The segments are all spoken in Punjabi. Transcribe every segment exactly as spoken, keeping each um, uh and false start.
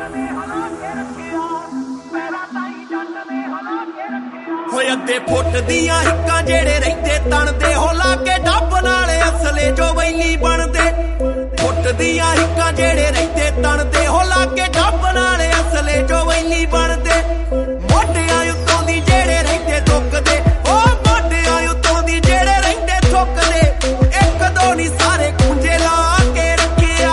ਹੋਏ ਅੱਧੇ ਫੁੱਟ ਦੀਆਂ ਹਿੱਕਾਂ ਜਿਹੜੇ ਰਹਿੰਦੇ ਤਣਦੇ ਹੋ ਲਾ ਕੇ ਡੱਬ ਨਾਲੇ ਅਸਲੇ ਜੋ ਵੈਲੀ ਬਣਦੇ ਫੁੱਟ ਦੀਆਂ ਹਿੱਕਾਂ ਜਿਹੜੇ ਰਹਿੰਦੇ ਤਣਦੇ ਹੋ ਲਾ ਕੇ ਡੱਬ ਨਾਲੇ ਅਸਲੇ ਜੋ ਵੈਲੀ ਬਣਦੇ ਮੋਢਿਆਂ ਉੱਤੋਂ ਦੀ ਜਿਹੜੇ ਰਹਿੰਦੇ ਦੁੱਕਦੇ ਉਹ ਮੋਢਿਆਂ ਉੱਤੋਂ ਦੀ ਜਿਹੜੇ ਰਹਿੰਦੇ ਥੁੱਕਦੇ ਇੱਕ ਦੋ ਨਹੀਂ ਸਾਰੇ ਖੁੰਝੇ ਲਾ ਕੇ ਰੱਖਿਆ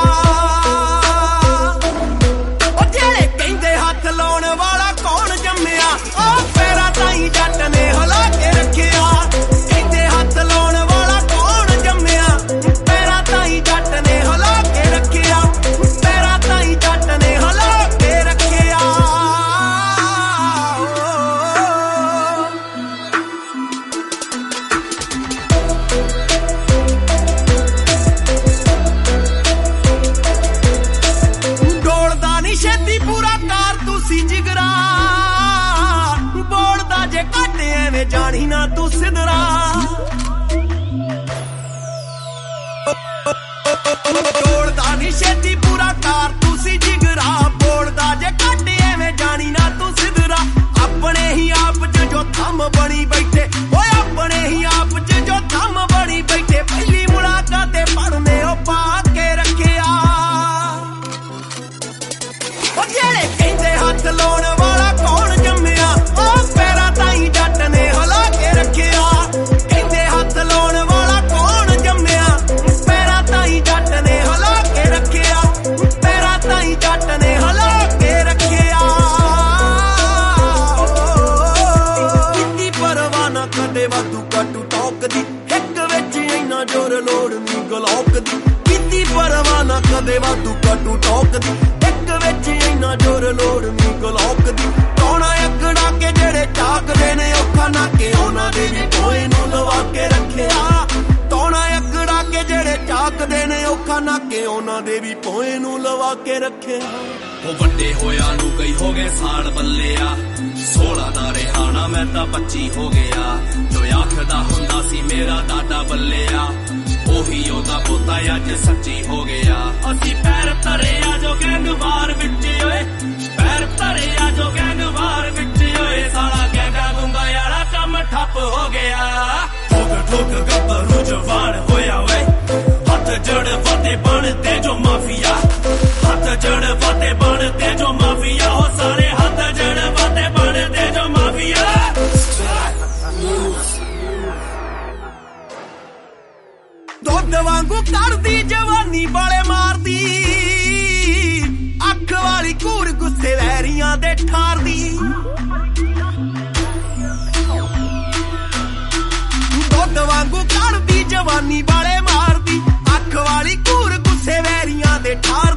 ਉਹ ਜਿਹੜੇ ਕਹਿੰਦੇ ਹੱਥ ਲਾਉਣ ਵਾਲਾ ਕੌਣ ਜੰਮਿਆ ਉਹ ਪੈਰਾਂ ਤਾਈਂ ਜੱਟ ਨੇ ਹਿਲਾ ਕੇ ਰੱਖਿਆ ਕਹਿੰਦੇ ਹੱਥ ਲਾਉਣ ਵਾਲਾ ਕੌਣ ਜੰਮਿਆ ਪੈਰਾਂ ਤਾਈਂ ਜੱਟ ਨੇ ਹਿਲਾ ਕੇ ਰੱਖਿਆ ਪੈਰਾਂ ਤਾਈਂ ਜੱਟ ਨੇ ਹਿਲਾ ਕੇ ਰੱਖਿਆ ਡੋਲਦਾ ਨੀ ਛੇਤੀ ਪੂਰਾ ਕਾਰ ਤੁਸੀਂ ਜਿਗਰਾ ਬੋਲਦਾ ਜੇ ਘੱਟ ਐਵੇਂ ਜਾਣੀ ਨਾ ਤੂੰ ਸਿਧਰਾ ਡੋਲਦਾ ਨੀ ਛੇਤੀ ਪੂਰਾ ਕਾਰ ਤੁਸੀਂ ਜਿਗਰਾ ਬੋਲਦਾ ਜੇ ਘੱਟ ਐਵੇਂ ਜਾਣੀ ਨਾ ਤੂੰ ਸਿਧਰਾ ਆਪਣੇ ਹੀ ਆਪ ਚ ਜੋ ਥੰਮ ਬਣੀ ਬੈਠੇ ਓਏ ਆਪਣੇ ਹੀ ਆਪ ਚ ਜੋ ਥੰਮ ਬਣੀ ਬੈਠੇ ਪਹਿਲੀ ਮੁਲਾਕਾਤ ਤੇ ਪੜਨੇ ਉਹ ਪਾ ਕੇ ਰੱਖਿਆ ਉਹ ਜਿਹੜੇ ਕਹਿੰਦੇ ਹੱਥ ਲਾਉਣ ਵਾਲਾ ਕੌਣ ਜੰਮਿਆ ਉਹ ਪੈਰਾਂ ਤਾਈਂ ਜੱਟ ਨੇ ਹਿਲਾ ਕੇ ਰੱਖਿਆ ਕਹਿੰਦੇ ਹੱਥ ਲਾਉਣ ਵਾਲਾ ਕੌਣ ਜੰਮਿਆ ਪੈਰਾਂ ਤਾਈਂ ਜੱਟ ਨੇ ਹਿਲਾ ਕੇ ਰੱਖਿਆ ਪੈਰਾਂ ਤਾਈਂ ਜੱਟ ਨੇ ਹਿਲਾ ਕੇ ਰੱਖਿਆ ਕਿੰਨੀ ਪਰਵਾਹ ਨਾ ਕਦੇ ਵਾਧੂ ਕਾਟੂ ਟੋਕਦੀ ਇੱਕ ਵਿੱਚ ਇੰਨਾ ਜ਼ੋਰ ਲੋੜ ਨੀ ਗਲੋਕ ਦੀ ਕਿੰਨੀ ਪਰਵਾਹ ਨਾ ਕਦੇ ਵਾਧੂ ਕਾਟੂ ਟੋਕਦੀ ਇੱਕ ਵਿੱਚ ਇੰਨਾ ਜ਼ੋਰ ਲੋੜ ਨੀ ਗਲੋਕ ਦੀ ਕੌਣਾ ਅੱਗੜਾ ਕੇ ਜਿਹੜੇ ਚਾਕਦੇ ਨੇ ਔਖਾ ਨਾ ਕੇ ਉਹਨਾਂ ਦੇ ਵੀ ਟੋਏ ਨੂੰ ਲਵਾ ਕੇ ਰੱਖਿਆ ਕੌਣਾ ਅੱਗੜਾ ਕੇ ਜਿਹੜੇ ਚਾਕਦੇ ਨੇ ਔਖਾ ਨਾ ਕੇ ਉਹਨਾਂ ਦੇ ਵੀ ਟੋਏ ਨੂੰ ਲਵਾ ਕੇ ਰੱਖਿਆ ਉਹ ਵੱਡੇ ਹੋਇਆ ਨੂੰ ਕਈ ਹੋ ਗਏ ਸਾਲ ਬੱਲਿਆ ਸੋਲਾਂ ਦਾ ਰਿਹਾਣਾ ਮੈਂ ਤਾਂ ਪੱਚੀ ਹੋ ਗਿਆ ਜੋ ਆਖਦਾ ਹੁੰਦਾ ਸੀ ਮੇਰਾ ਦਾਦਾ ਬੱਲਿਆ ਉਹੀ ਉਹਦਾ ਪੋਤਾ ਅੱਜ ਸੱਚੀ ਹੋ ਗਿਆ ਅਸੀਂ ਪੈਰ ਧਰੇ ਆ ਜੋ ਗੈਂਗਵਾਰ ਵਿੱਚ ਓਏ ਪੈਰ ਧਰੇ ਆ ਜੋ ਗੈਂਗਵਾਰ ਵਿੱਚ ਓਏ ਸਾਲਾ ਗੈਂਗਾ ਗੁੰਗਾ ਵਾਲਾ ਕੰਮ ਠੱਪ ਹੋ ਗਿਆ ਠੋਕ ਠੋਕ ਗੱਭਰੂ ਜਵਾਨ ਹੋਇਆ ਓਏ ਹੱਥ ਜੜ ਵਾਤੇ ਬਣਦੇ ਜੋ ਮਾਫੀਆ ਹੱਥ ਜੜ ਵਾਤੇ ਬਣਦੇ ਜੋ ਮਾਫੀਆ ਉਹ ਸਾਰੇ ਹੱਥ ਜੜ ਵਾਤੇ ਬਣਦੇ ਜੋ ਮਾਫੀਆ ਦੁੱਧ ਵਾਂਗੂ ਕਰਦੀ ਜਵਾਨੀ ਵਾਲੇ ਮਾਰਦੀ ਅੱਖ ਵਾਲੀ ਘੂਰ ਗੁੱਸੇ ਵੈਰੀਆਂ ਦੇ ਠਾਰਦੀ ਦੁੱਧ ਵਾਂਗੂ ਕਰਦੀ ਜਵਾਨੀ ਵਾਲੇ ਮਾਰਦੀ ਅੱਖ ਵਾਲੀ ਘੂਰ ਗੁੱਸੇ ਵੈਰੀਆਂ ਦੇ ਠਾਰ